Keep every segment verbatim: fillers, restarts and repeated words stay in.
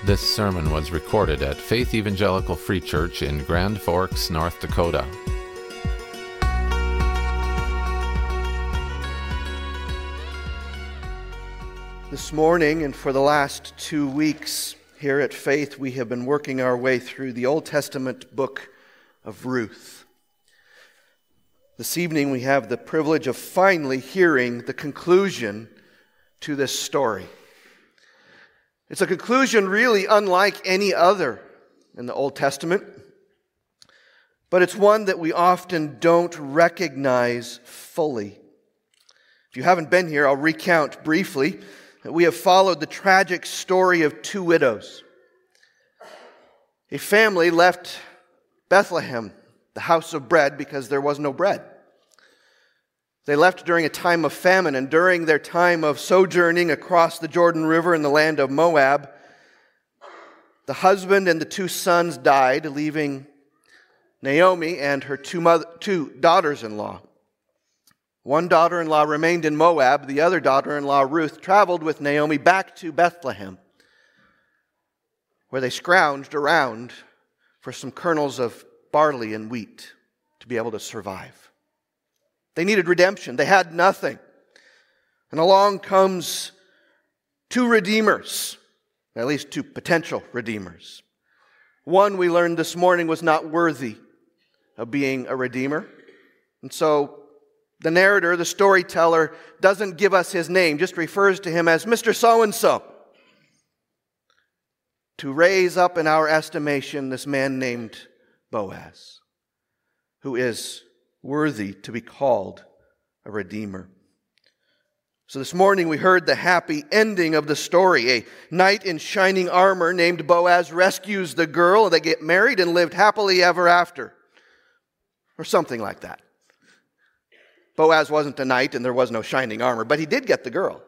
This sermon was recorded at Faith Evangelical Free Church in Grand Forks, North Dakota. This morning and for the last two weeks here at Faith, we have been working our way through the Old Testament book of Ruth. This evening we have the privilege of finally hearing the conclusion to this story. It's a conclusion really unlike any other in the Old Testament, but it's one that we often don't recognize fully. If you haven't been here, I'll recount briefly that we have followed the tragic story of two widows. A family left Bethlehem, the house of bread, because there was no bread. They left during a time of famine, and during their time of sojourning across the Jordan River in the land of Moab, the husband and the two sons died, leaving Naomi and her two, mother, two daughters-in-law. One daughter-in-law remained in Moab. The other daughter-in-law, Ruth, traveled with Naomi back to Bethlehem, where they scrounged around for some kernels of barley and wheat to be able to survive. They needed redemption. They had nothing. And along comes two redeemers, at least two potential redeemers. One, we learned this morning, was not worthy of being a redeemer. And so the narrator, the storyteller, doesn't give us his name, just refers to him as Mister So-and-so, to raise up in our estimation this man named Boaz, who is worthy to be called a redeemer. So this morning we heard the happy ending of the story. A knight in shining armor named Boaz rescues the girl. They get married and lived happily ever after. Or something like that. Boaz wasn't a knight and there was no shining armor, but he did get the girl.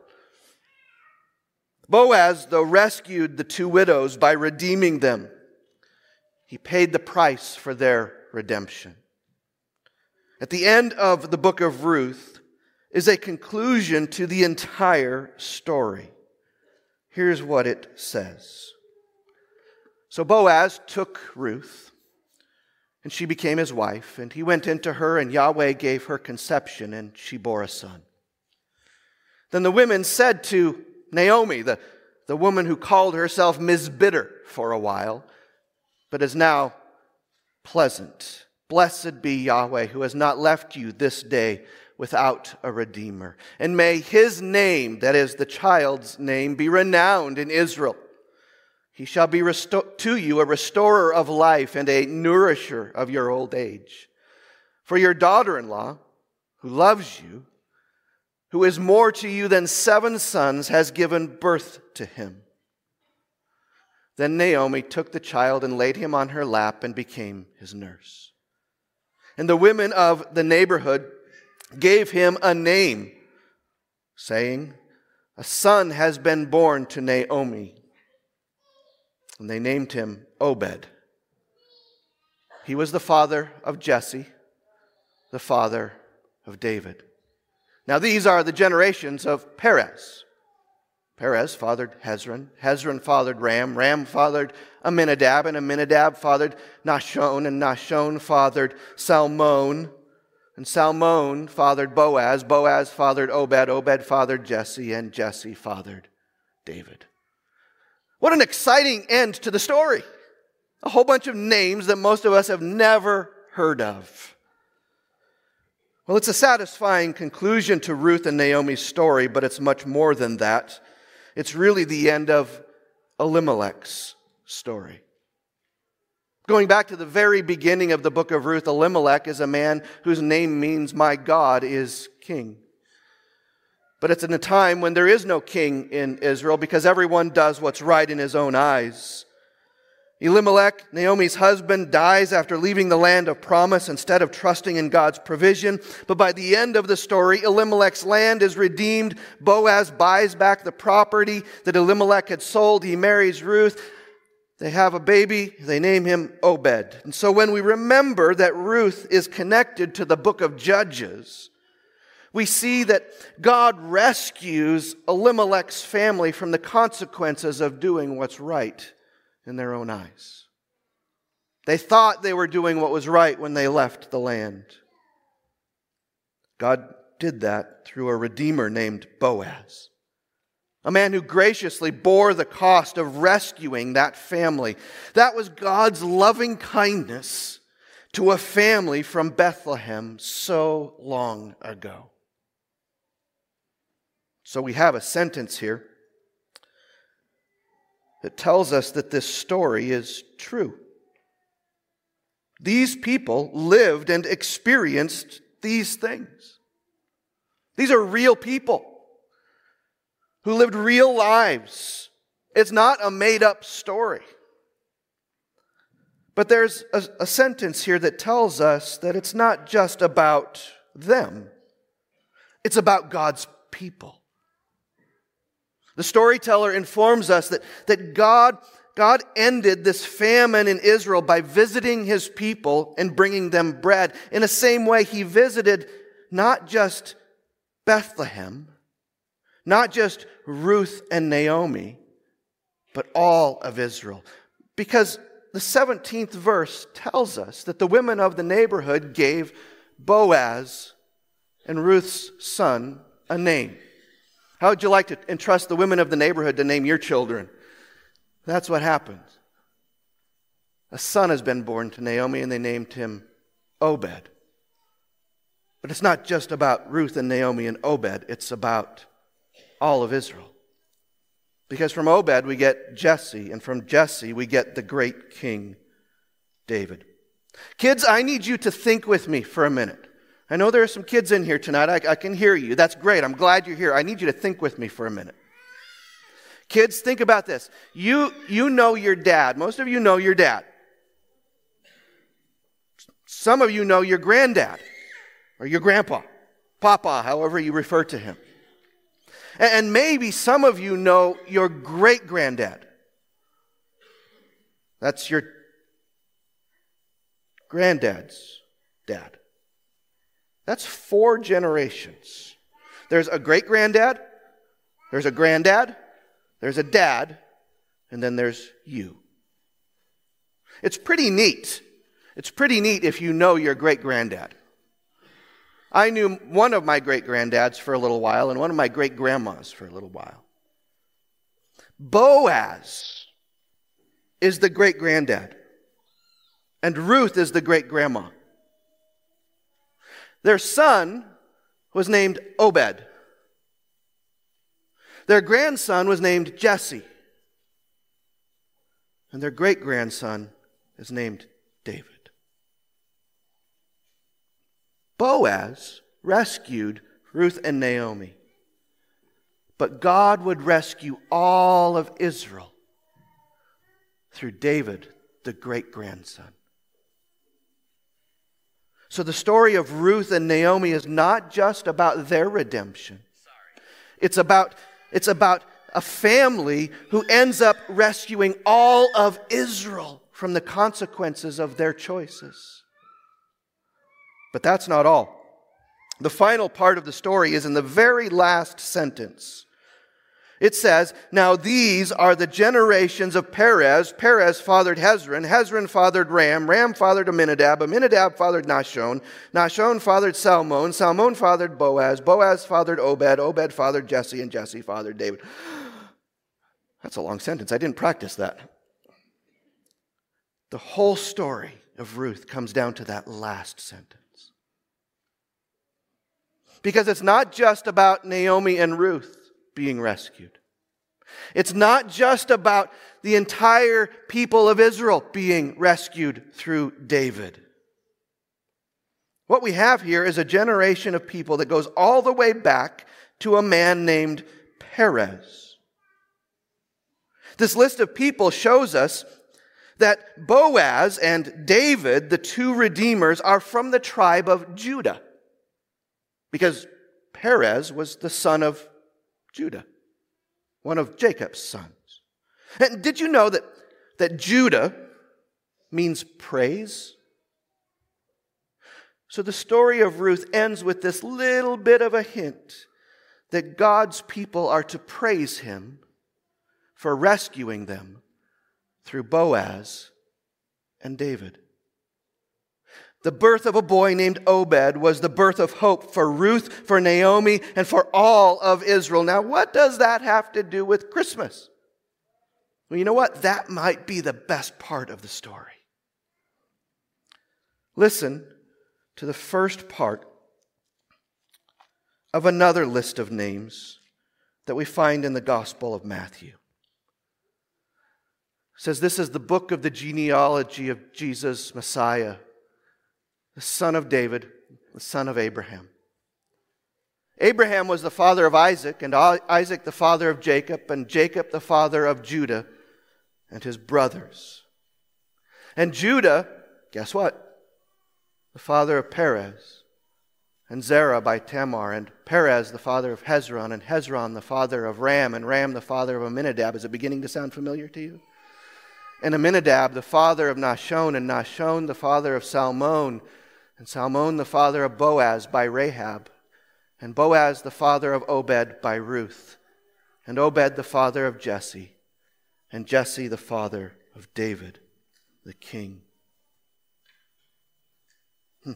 Boaz, though, rescued the two widows by redeeming them. He paid the price for their redemption. At the end of the book of Ruth is a conclusion to the entire story. Here's what it says. So Boaz took Ruth, and she became his wife, and he went into her, and Yahweh gave her conception, and she bore a son. Then the women said to Naomi, the, the woman who called herself Miz Bitter for a while, but is now pleasant, "Blessed be Yahweh, who has not left you this day without a redeemer. And may his name," that is the child's name, "be renowned in Israel. He shall be resto- to you a restorer of life and a nourisher of your old age. For your daughter-in-law, who loves you, who is more to you than seven sons, has given birth to him." Then Naomi took the child and laid him on her lap and became his nurse. And the women of the neighborhood gave him a name, saying, "A son has been born to Naomi." And they named him Obed. He was the father of Jesse, the father of David. Now these are the generations of Perez. Perez fathered Hezron. Hezron fathered Ram. Ram fathered Amminadab. And Amminadab fathered Nahshon. And Nahshon fathered Salmon. And Salmon fathered Boaz. Boaz fathered Obed. Obed fathered Jesse. And Jesse fathered David. What an exciting end to the story. A whole bunch of names that most of us have never heard of. Well, it's a satisfying conclusion to Ruth and Naomi's story, but it's much more than that. It's really the end of Elimelech's story. Going back to the very beginning of the book of Ruth, Elimelech is a man whose name means "my God is king." But it's in a time when there is no king in Israel because everyone does what's right in his own eyes. Elimelech, Naomi's husband, dies after leaving the land of promise instead of trusting in God's provision. But by the end of the story, Elimelech's land is redeemed. Boaz buys back the property that Elimelech had sold. He marries Ruth. They have a baby. They name him Obed. And so when we remember that Ruth is connected to the book of Judges, we see that God rescues Elimelech's family from the consequences of doing what's right in their own eyes. They thought they were doing what was right when they left the land. God did that through a redeemer named Boaz, a man who graciously bore the cost of rescuing that family. That was God's loving kindness to a family from Bethlehem so long ago. So we have a sentence here that tells us that this story is true. These people lived and experienced these things. These are real people who lived real lives. It's not a made-up story. But there's a, a sentence here that tells us that it's not just about them. It's about God's people. The storyteller informs us that, that God, God ended this famine in Israel by visiting his people and bringing them bread. In the same way, he visited not just Bethlehem, not just Ruth and Naomi, but all of Israel. Because the seventeenth verse tells us that the women of the neighborhood gave Boaz and Ruth's son a name. How would you like to entrust the women of the neighborhood to name your children? That's what happens. A son has been born to Naomi, and they named him Obed. But it's not just about Ruth and Naomi and Obed. It's about all of Israel. Because from Obed we get Jesse, and from Jesse we get the great King David. Kids, I need you to think with me for a minute. I know there are some kids in here tonight. I, I can hear you. That's great. I'm glad you're here. I need you to think with me for a minute. Kids, think about this. You, you know your dad. Most of you know your dad. Some of you know your granddad or your grandpa, papa, however you refer to him. And, and maybe some of you know your great-granddad. That's your granddad's dad. That's four generations. There's a great-granddad, there's a granddad, there's a dad, and then there's you. It's pretty neat. It's pretty neat if you know your great-granddad. I knew one of my great-granddads for a little while and one of my great-grandmas for a little while. Boaz is the great-granddad, and Ruth is the great-grandma. Their son was named Obed. Their grandson was named Jesse. And their great-grandson is named David. Boaz rescued Ruth and Naomi. But God would rescue all of Israel through David, the great-grandson. So the story of Ruth and Naomi is not just about their redemption. It's about, it's about a family who ends up rescuing all of Israel from the consequences of their choices. But that's not all. The final part of the story is in the very last sentence. It says, "Now these are the generations of Perez. Perez fathered Hezron. Hezron fathered Ram. Ram fathered Aminadab. Aminadab fathered Nahshon. Nahshon fathered Salmon. Salmon fathered Boaz. Boaz fathered Obed. Obed fathered Jesse. And Jesse fathered David." That's a long sentence. I didn't practice that. The whole story of Ruth comes down to that last sentence. Because it's not just about Naomi and Ruth being rescued. It's not just about the entire people of Israel being rescued through David. What we have here is a generation of people that goes all the way back to a man named Perez. This list of people shows us that Boaz and David, the two redeemers, are from the tribe of Judah. Because Perez was the son of Judah, one of Jacob's sons. And did you know that, that Judah means praise? So the story of Ruth ends with this little bit of a hint that God's people are to praise him for rescuing them through Boaz and David. The birth of a boy named Obed was the birth of hope for Ruth, for Naomi, and for all of Israel. Now, what does that have to do with Christmas? Well, you know what? That might be the best part of the story. Listen to the first part of another list of names that we find in the Gospel of Matthew. It says this is the book of the genealogy of Jesus, Messiah, the son of David, the son of Abraham. Abraham was the father of Isaac, and Isaac the father of Jacob, and Jacob the father of Judah and his brothers. And Judah, guess what? The father of Perez, and Zerah by Tamar, and Perez the father of Hezron, and Hezron the father of Ram, and Ram the father of Amminadab. Is it beginning to sound familiar to you? And Amminadab the father of Nahshon, and Nahshon the father of Salmon, and Salmon the father of Boaz by Rahab, and Boaz the father of Obed by Ruth, and Obed the father of Jesse, and Jesse the father of David the king. Hmm.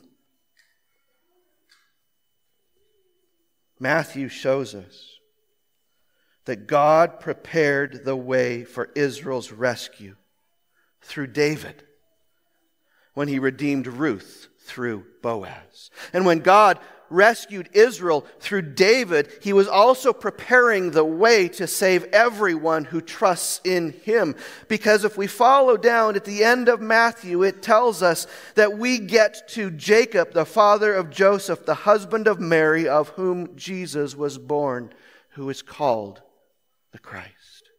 Matthew shows us that God prepared the way for Israel's rescue through David when he redeemed Ruth through Boaz. And when God rescued Israel through David, he was also preparing the way to save everyone who trusts in him. Because if we follow down at the end of Matthew, it tells us that we get to Jacob, the father of Joseph, the husband of Mary, of whom Jesus was born, who is called the Christ.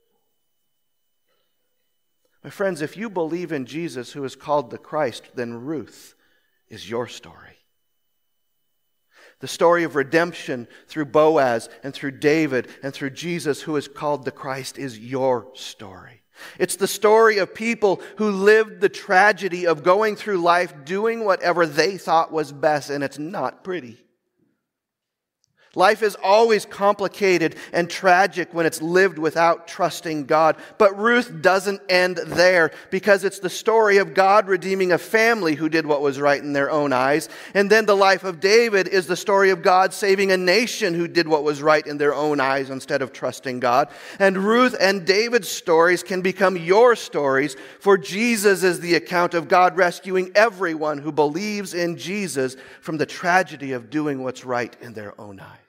My friends, if you believe in Jesus, who is called the Christ, then Ruth is your story. The story of redemption through Boaz and through David and through Jesus, who is called the Christ, is your story. It's the story of people who lived the tragedy of going through life doing whatever they thought was best, and it's not pretty. Life is always complicated and tragic when it's lived without trusting God. But Ruth doesn't end there, because it's the story of God redeeming a family who did what was right in their own eyes. And then the life of David is the story of God saving a nation who did what was right in their own eyes instead of trusting God. And Ruth and David's stories can become your stories, for Jesus is the account of God rescuing everyone who believes in Jesus from the tragedy of doing what's right in their own eyes.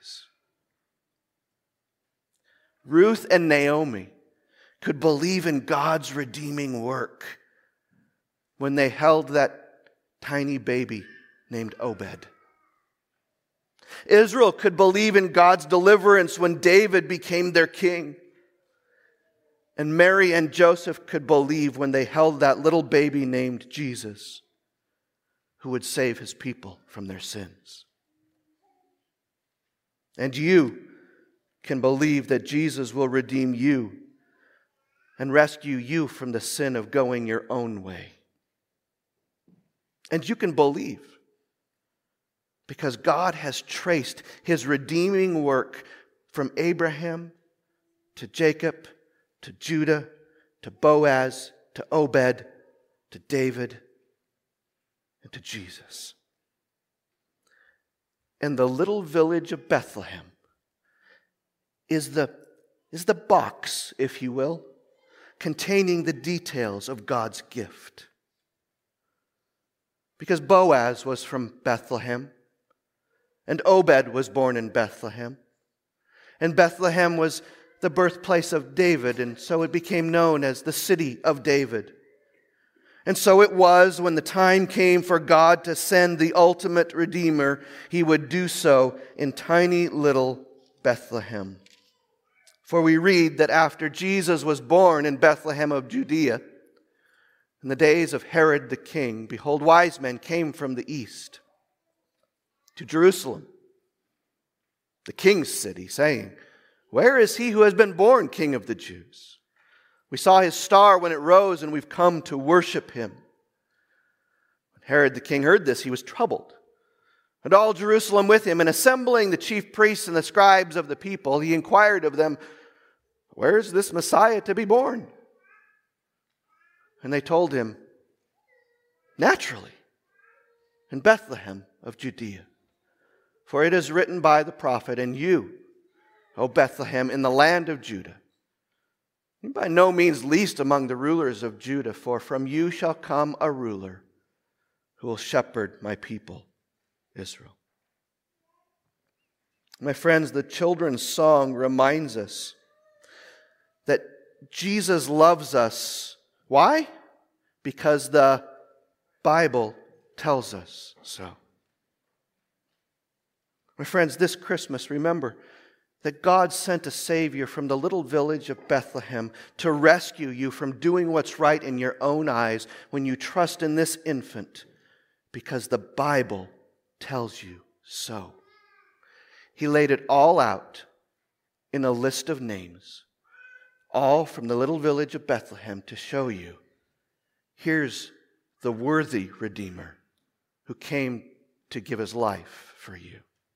Ruth and Naomi could believe in God's redeeming work when they held that tiny baby named Obed. Israel could believe in God's deliverance when David became their king. And Mary and Joseph could believe when they held that little baby named Jesus, who would save his people from their sins. And you can believe that Jesus will redeem you and rescue you from the sin of going your own way. And you can believe because God has traced his redeeming work from Abraham to Jacob to Judah to Boaz to Obed to David and to Jesus. And the little village of Bethlehem is the, is the box, if you will, containing the details of God's gift. Because Boaz was from Bethlehem, and Obed was born in Bethlehem, and Bethlehem was the birthplace of David, and so it became known as the city of David. And so it was when the time came for God to send the ultimate Redeemer, he would do so in tiny little Bethlehem. For we read that after Jesus was born in Bethlehem of Judea, in the days of Herod the king, behold, wise men came from the east to Jerusalem, the king's city, saying, "Where is he who has been born King of the Jews? We saw his star when it rose, and we've come to worship him." When Herod the king heard this, he was troubled, and all Jerusalem with him. And assembling the chief priests and the scribes of the people, he inquired of them, "Where is this Messiah to be born?" And they told him, naturally, in Bethlehem of Judea. For it is written by the prophet, and you, O Bethlehem, in the land of Judah, by no means least among the rulers of Judah, for from you shall come a ruler who will shepherd my people, Israel. My friends, the children's song reminds us that Jesus loves us. Why? Because the Bible tells us so. My friends, this Christmas, remember that God sent a Savior from the little village of Bethlehem to rescue you from doing what's right in your own eyes when you trust in this infant, because the Bible tells you so. He laid it all out in a list of names, all from the little village of Bethlehem, to show you, here's the worthy Redeemer who came to give his life for you.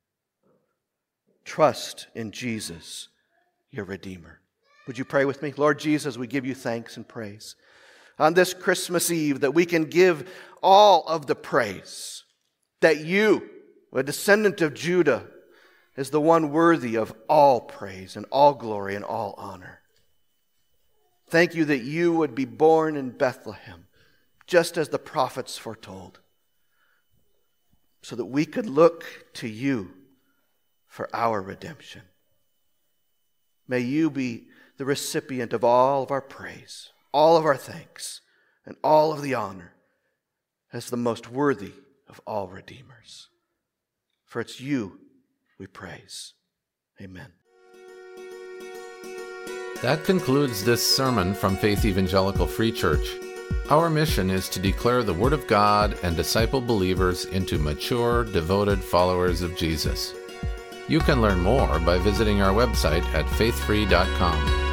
Trust in Jesus, your Redeemer. Would you pray with me? Lord Jesus, we give you thanks and praise on this Christmas Eve that we can give all of the praise that you, a descendant of Judah, is the one worthy of all praise and all glory and all honor. Thank you that you would be born in Bethlehem, just as the prophets foretold, so that we could look to you for our redemption. May you be the recipient of all of our praise, all of our thanks, and all of the honor as the most worthy of all redeemers. For it's you we praise. Amen. That concludes this sermon from Faith Evangelical Free Church. Our mission is to declare the Word of God and disciple believers into mature, devoted followers of Jesus. You can learn more by visiting our website at faith free dot com.